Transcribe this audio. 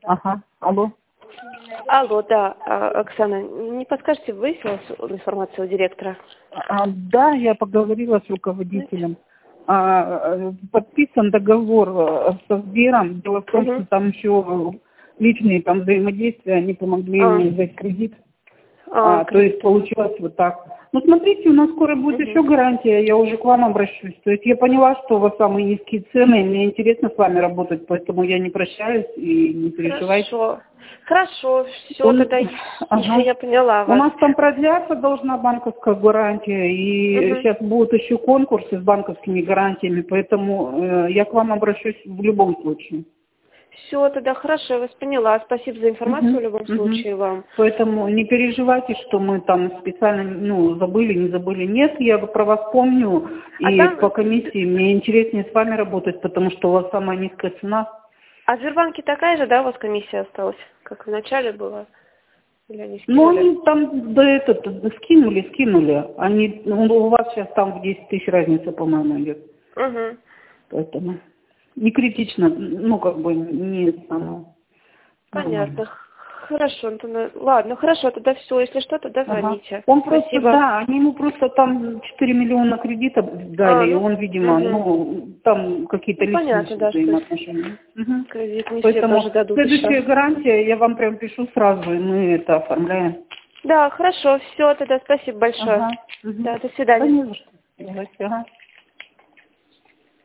Ага, алло. Алло, да, Оксана, не подскажете, выяснилась информация у директора? Да, я поговорила с руководителем. Подписан договор со Сбером. Дело в том, что там еще личные там взаимодействия, они помогли мне взять кредит. То есть получилось вот так. Ну, смотрите, у нас скоро будет еще гарантия, я уже к вам обращусь. То есть я поняла, что у вас самые низкие цены, и мне интересно с вами работать, поэтому я не прощаюсь и не переживайте. Хорошо, все, тогда я поняла вас. У нас там продляться должна банковская гарантия, и сейчас будут еще конкурсы с банковскими гарантиями, поэтому я к вам обращусь в любом случае. Все, тогда хорошо, я вас поняла. Спасибо за информацию в любом случае вам. Поэтому не переживайте, что мы там специально, забыли, не забыли. Нет, я про вас помню, по комиссии мне интереснее с вами работать, потому что у вас самая низкая цена. А в Сбербанке такая же, да, у вас комиссия осталась, как в начале была? Или они скинули? Они там скинули. У вас сейчас там в 10 тысяч разница, по-моему, идет. Поэтому не критично, не самое. Понятно. Хорошо, Антон. Ладно, хорошо, тогда все. Если что, тогда звоните. Он просто, они ему просто там 4 миллиона кредита дали, и он, видимо, там какие-то личные взаимоотношения. Кредит не Поэтому все тоже дадут. Следующая гарантия, я вам прям пишу сразу, и мы это оформляем. Да, хорошо, все, тогда спасибо большое. Да, до свидания. Ага.